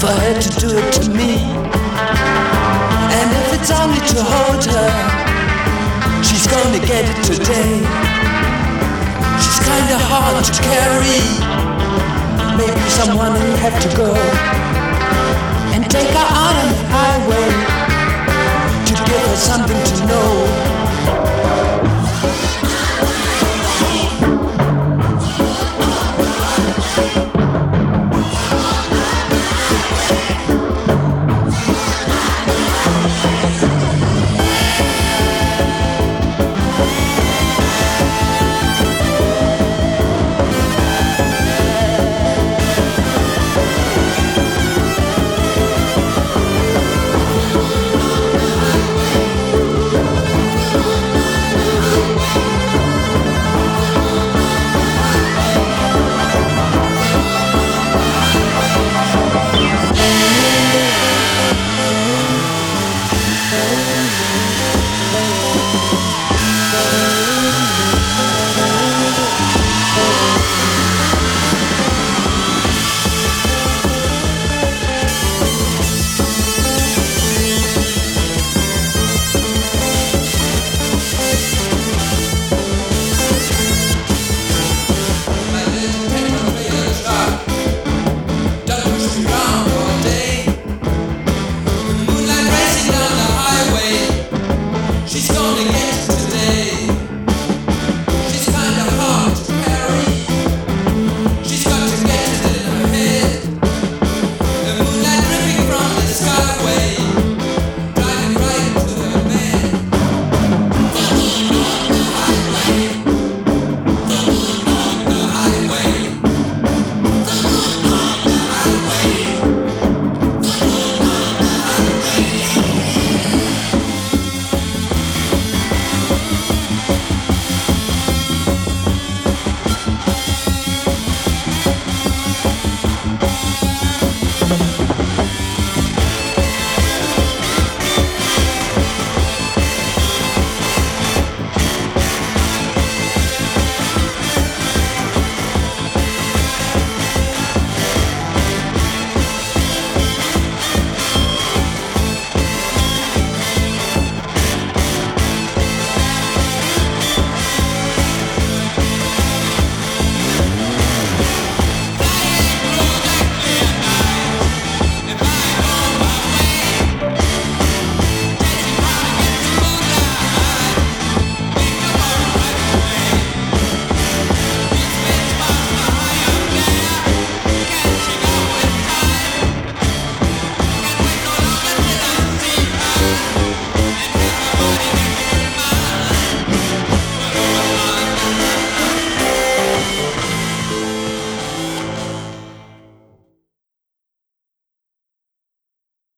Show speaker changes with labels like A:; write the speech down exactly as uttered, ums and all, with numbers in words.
A: for her to do it to me. And if it's only to hold her, she's gonna get it today. She's kinda hard to carry. Maybe someone will have to go and take her out on the highway to give her something to know.